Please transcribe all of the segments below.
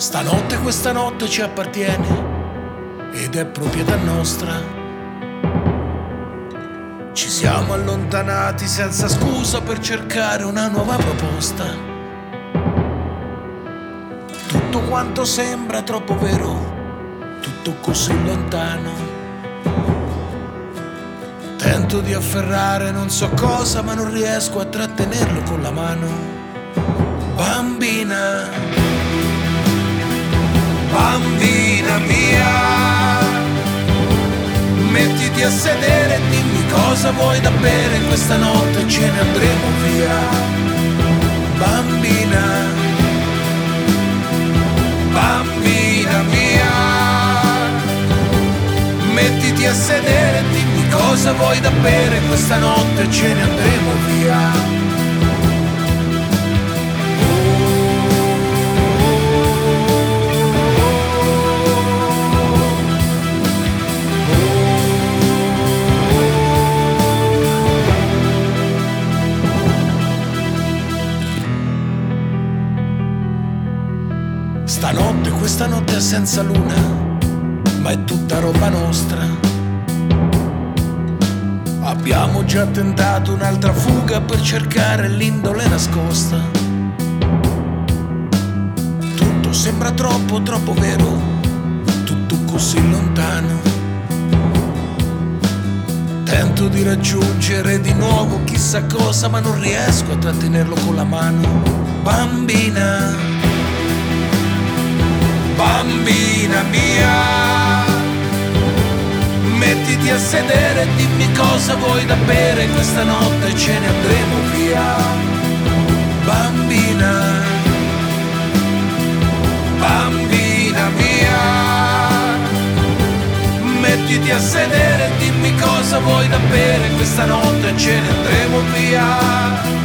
Stanotte questa notte ci appartiene ed è proprietà nostra. Ci siamo allontanati senza scusa per cercare una nuova proposta. Tutto quanto sembra troppo vero, tutto così lontano. Tento di afferrare non so cosa, ma non riesco a trattenerlo con la mano. Bambina, bambina mia, mettiti a sedere e dimmi cosa vuoi da bere. Questa notte ce ne andremo via. Bambina, bambina mia, mettiti a sedere e dimmi cosa vuoi da bere. Questa notte ce ne andremo via. Stanotte, questa notte è senza luna, ma è tutta roba nostra. Abbiamo già tentato un'altra fuga per cercare l'indole nascosta. Tutto sembra troppo, troppo vero, tutto così lontano. Tento di raggiungere di nuovo chissà cosa, ma non riesco a trattenerlo con la mano. Bambina, bambina mia, mettiti a sedere e dimmi cosa vuoi da bere. Questa notte ce ne andremo via. Bambina, bambina mia, mettiti a sedere e dimmi cosa vuoi da bere. Questa notte ce ne andremo via.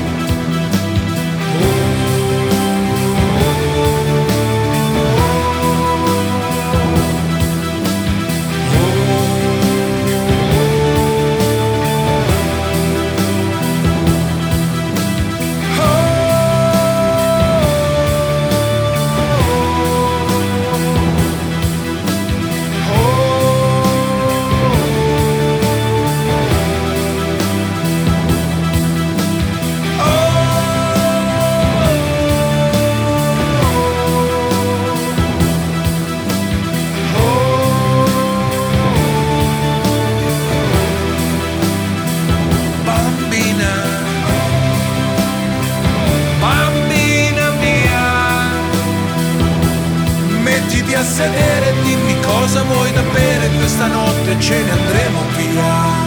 Mettiti a sedere e dimmi cosa vuoi da bere. Questa notte ce ne andremo via.